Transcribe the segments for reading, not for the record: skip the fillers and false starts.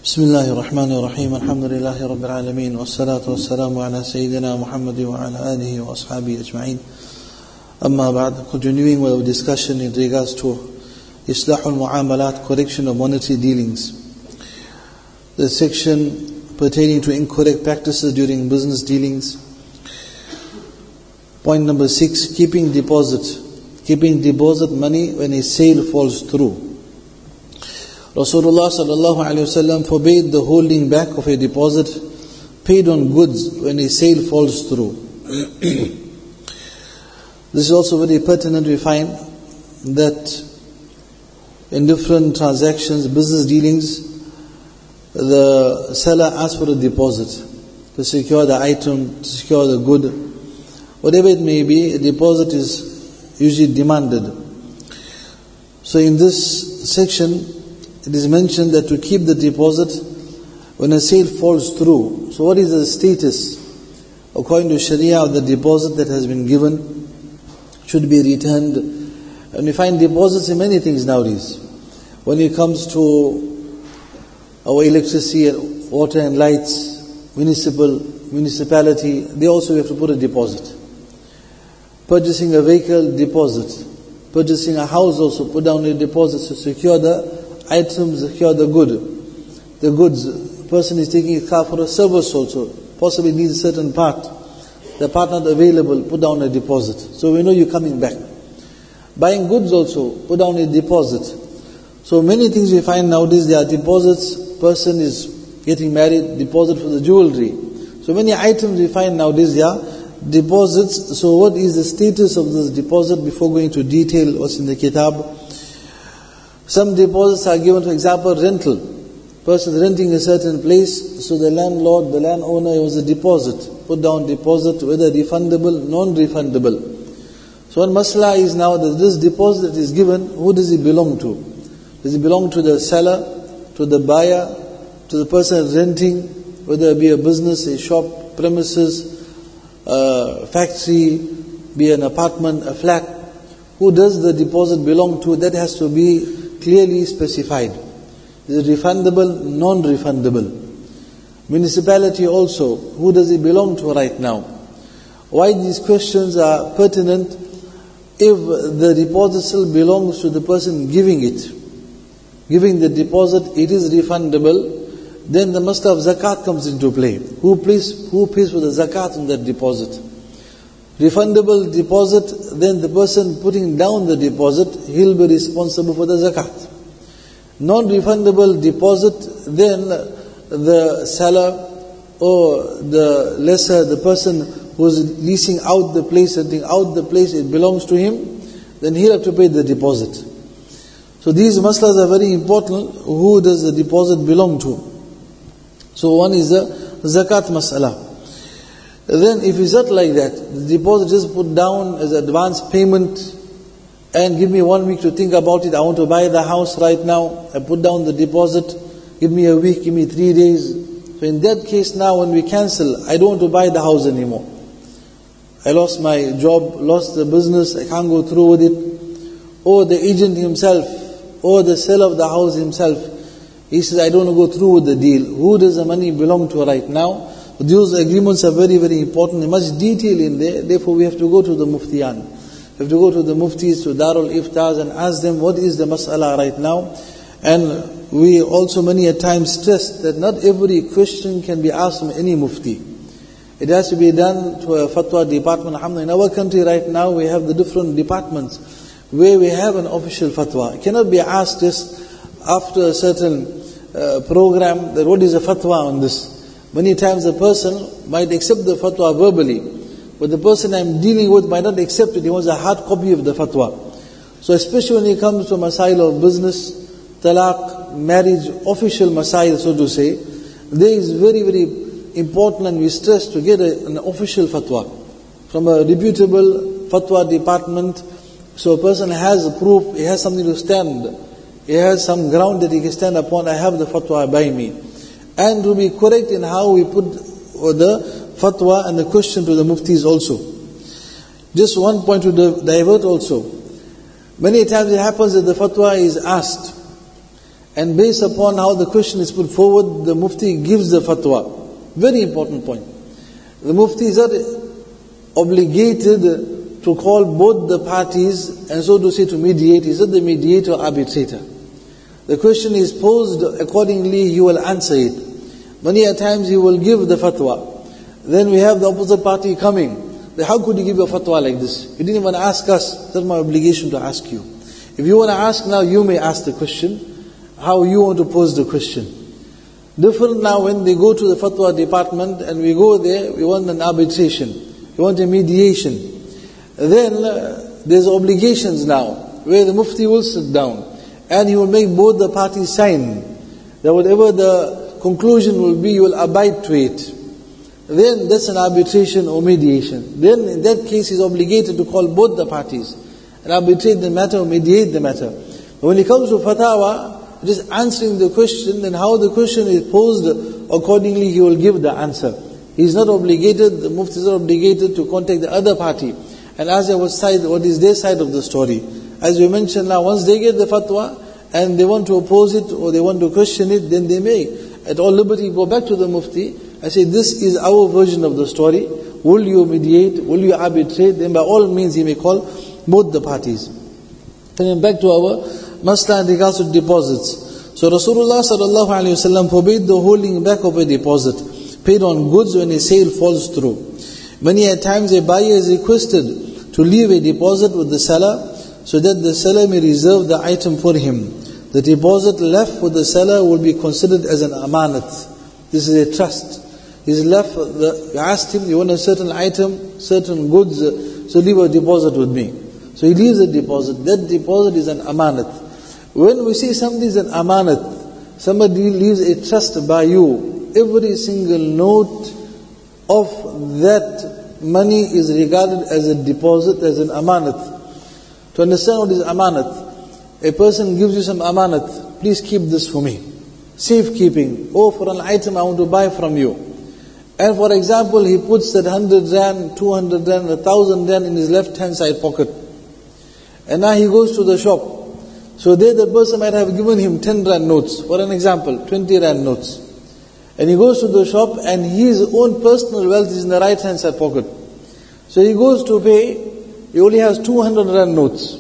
بسم الله الرحمن الرحيم الحمد لله رب العالمين والصلاة والسلام على سيدنا محمد وعلى آله وأصحابه أجمعين أما بعد. Continuing with our discussion in regards to Islahul Mu'amalat, correction of monetary dealings. The section pertaining to incorrect practices during business dealings. Point number 6, keeping deposit money when a sale falls through. Rasulullah sallallahu alaihi wasallam forbade the holding back of a deposit paid on goods when a sale falls through. This is also very pertinent. We find that in different transactions, business dealings, the seller asks for a deposit to secure the item, to secure the good. Whatever it may be, a deposit is usually demanded. So in this section, it is mentioned that to keep the deposit when a sale falls through. So what is the status according to Sharia of the deposit that has been given? Should be returned. And we find deposits in many things nowadays. When it comes to our electricity, water and lights, municipality, they also have to put a deposit. Purchasing a vehicle, deposit. Purchasing a house also, put down a deposit to secure the items, secure the goods. Person is taking a car for a service also, possibly needs a certain part. The part not available, put down a deposit. So we know you're coming back. Buying goods also, put down a deposit. So many things we find nowadays, there are deposits. Person is getting married, deposit for the jewelry. So many items we find nowadays, there are deposits. So what is the status of this deposit before going to detail what's in the kitab? Some deposits are given, for example, rental. Person is renting a certain place, so the landlord, the landowner, it was a deposit. Put down deposit, whether refundable, non-refundable. So one masla is now that this deposit that is given, who does it belong to? Does it belong to the seller, to the buyer, to the person renting, whether it be a business, a shop, premises, factory, be an apartment, a flat? Who does the deposit belong to? That has to be clearly specified. Is it refundable, non-refundable? Municipality also, who does it belong to right now? Why these questions are pertinent? If the deposit still belongs to the person giving the deposit, it is refundable, then the master of zakat comes into play. Who pays for the zakat on that deposit? Refundable deposit, then the person putting down the deposit, he'll be responsible for the zakat. Non-refundable deposit, then the seller or the lessor, the person who's leasing out the place, renting out the place, it belongs to him, then he'll have to pay the deposit. So these maslas are very important. Who does the deposit belong to? So one is the zakat mas'ala. Then if it's not like that, the deposit just put down as advance payment and give me 1 week to think about it. I want to buy the house right now. I put down the deposit. Give me a week, give me 3 days. So in that case now when we cancel, I don't want to buy the house anymore. I lost my job, lost the business, I can't go through with it. Or the agent himself, or the seller of the house himself, he says, I don't want to go through with the deal. Who does the money belong to right now? Those agreements are very, very important. There's much detail in there. Therefore, we have to go to the muftiyan. We have to go to the muftis, to Darul Iftaz, and ask them what is the mas'ala right now. And we also many a time stress that not every question can be asked from any mufti. It has to be done to a fatwa department. In our country right now, we have the different departments where we have an official fatwa. It cannot be asked just after a certain program that what is the fatwa on this. Many times a person might accept the fatwa verbally, but the person I'm dealing with might not accept it. He wants a hard copy of the fatwa. So especially when it comes to masail of business, talaq, marriage, official masail, so to say, there is very, very important, and we stress to get an official fatwa from a reputable fatwa department. So a person has a proof, he has something to stand, he has some ground that he can stand upon. I have the fatwa by me. And to be correct in how we put the fatwa and the question to the muftis also. Just one point to divert also. Many times it happens that the fatwa is asked, And based upon how the question is put forward, the Mufti gives the fatwa. Very important point. The Mufti is not obligated to call both the parties and so to say to mediate. He is not the mediator or arbitrator. The question is posed accordingly, he will answer it. Many a times he will give the fatwa. Then we have the opposite party coming. How could you give a fatwa like this? You didn't even ask us. That's my obligation to ask you. If you want to ask now, you may ask the question. How you want to pose the question. Different now when they go to the fatwa department and we go there, we want an arbitration. We want a mediation. Then there's obligations now where the Mufti will sit down and he will make both the parties sign that whatever the conclusion will be, you will abide to it. Then that's an arbitration or mediation. Then in that case he's obligated to call both the parties and arbitrate the matter or mediate the matter. But when it comes to fatwa, just answering the question, then how the question is posed, accordingly he will give the answer. He is not obligated, the Mufti is not obligated to contact the other party and ask them what is their side of the story. As we mentioned now, once they get the fatwa and they want to oppose it or they want to question it, then they may at all liberty go back to the Mufti and say, this is our version of the story. Will you mediate? Will you arbitrate? Then by all means he may call both the parties. Coming back to our masla in regards to deposits. So Rasulullah sallallahu alaihi wasallam forbade the holding back of a deposit paid on goods when a sale falls through. Many a times a buyer is requested to leave a deposit with the seller so that the seller may reserve the item for him. The deposit left with the seller will be considered as an amanat. This is a trust. He's left, you asked him, you want a certain item, certain goods, so leave a deposit with me. So he leaves a deposit. That deposit is an amanat. When we say something is an amanat, somebody leaves a trust by you, every single note of that money is regarded as a deposit, as an amanat. To understand what is amanat, a person gives you some amanat, please keep this for me. Safekeeping, or for an item I want to buy from you. And for example, he puts that 100 rand, 200 rand, 1,000 rand in his left hand side pocket. And now he goes to the shop. So there the person might have given him 10 rand notes, for an example, 20 rand notes. And he goes to the shop and his own personal wealth is in the right hand side pocket. So he goes to pay, he only has 200 rand notes.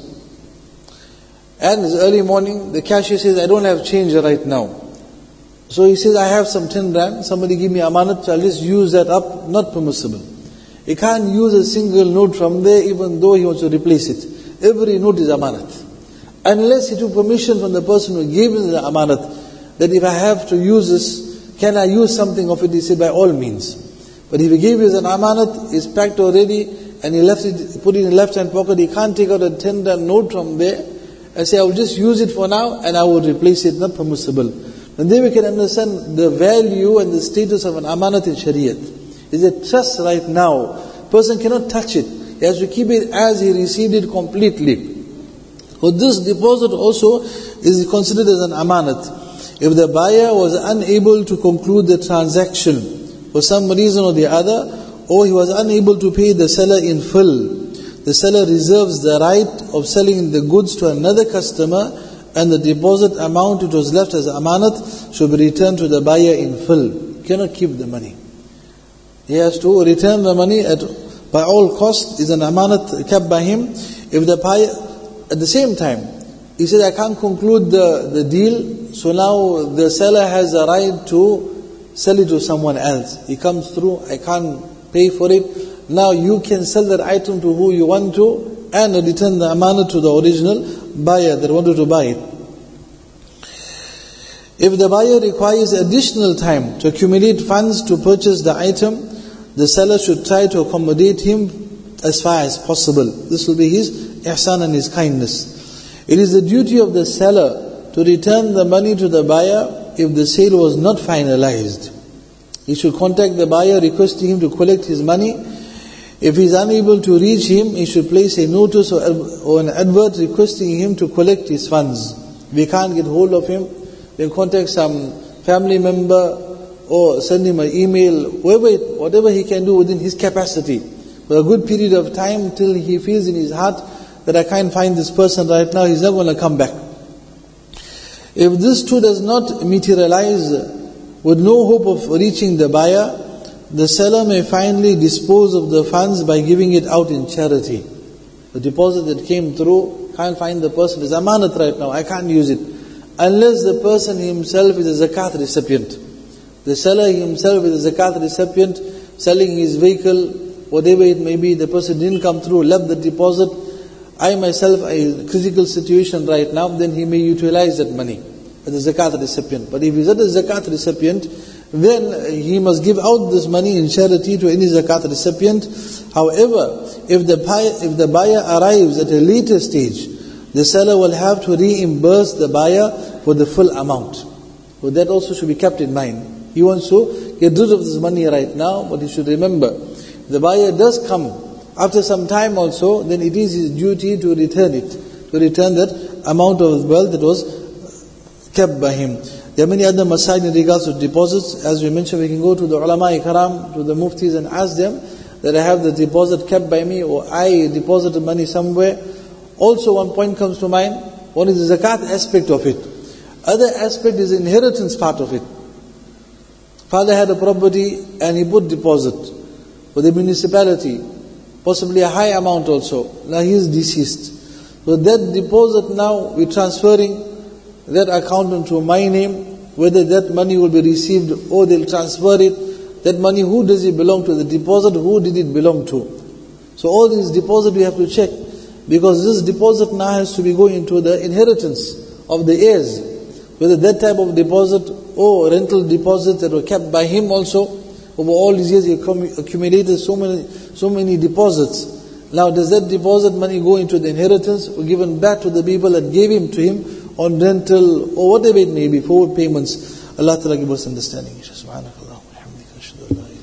And it's early morning, the cashier says, I don't have change right now. So he says, I have some 10 rand, somebody give me amanat, so I'll just use that up, not permissible. He can't use a single note from there even though he wants to replace it. Every note is amanat. Unless he took permission from the person who gave him the amanat, that if I have to use this, can I use something of it? He said, by all means. But if he gave you an amanat, it's packed already, and he left it, put it in the left hand pocket, he can't take out a 10 rand note from there, and say, I will just use it for now, and I will replace it, not permissible. And then we can understand the value and the status of an amanat in Shariat. It's a trust right now. Person cannot touch it. He has to keep it as he received it completely. So this deposit also is considered as an amanat. If the buyer was unable to conclude the transaction for some reason or the other, or he was unable to pay the seller in full, the seller reserves the right of selling the goods to another customer, and the deposit amount which was left as amanat should be returned to the buyer in full. He cannot keep the money. He has to return the money by all costs. Is an amanat kept by him. If the buyer, at the same time, he says, I can't conclude the deal, so now the seller has a right to sell it to someone else. He comes through, I can't pay for it. Now you can sell that item to who you want to and return the amanat to the original buyer that wanted to buy it. If the buyer requires additional time to accumulate funds to purchase the item, the seller should try to accommodate him as far as possible. This will be his ihsan and his kindness. It is the duty of the seller to return the money to the buyer if the sale was not finalized. He should contact the buyer requesting him to collect his money. If he is unable to reach him, he should place a notice or an advert requesting him to collect his funds. If he can't get hold of him, then contact some family member or send him an email, whatever he can do within his capacity. For a good period of time till he feels in his heart that I can't find this person right now, he's not going to come back. If this too does not materialize, with no hope of reaching the buyer, the seller may finally dispose of the funds by giving it out in charity. The deposit that came through, can't find the person, is amanat right now, I can't use it. Unless the person himself is a zakat recipient. The seller himself is a zakat recipient, selling his vehicle, whatever it may be, the person didn't come through, left the deposit. I myself, a critical situation right now, then he may utilize that money as a zakat recipient. But if he's not a zakat recipient, then he must give out this money in charity to any zakat recipient. However, if the buyer arrives at a later stage, the seller will have to reimburse the buyer for the full amount. So that also should be kept in mind. He wants to get rid of this money right now, but he should remember, if the buyer does come after some time also, then it is his duty to return it, to return that amount of wealth that was kept by him. There are many other masail in regards to deposits. As we mentioned, we can go to the ulama-i-karam, to the muftis and ask them that I have the deposit kept by me, or I deposited money somewhere. Also one point comes to mind, one is the zakat aspect of it. Other aspect is the inheritance part of it. Father had a property and he put deposit for the municipality, possibly a high amount also. Now he is deceased. So that deposit now we're transferring that account into my name, whether that money will be received or they'll transfer it. That money, who does it belong to? The deposit, who did it belong to? So all these deposit we have to check, because this deposit now has to be going into the inheritance of the heirs. Whether that type of deposit or rental deposits that were kept by him also, over all these years he accumulated so many deposits. Now does that deposit money go into the inheritance or given back to the people that gave him to him on rental or whatever it may be, forward payments? Allah Ta'ala give us understanding. Subhanakallah wa bihamdika, ashhadu an la ilaha illa anta.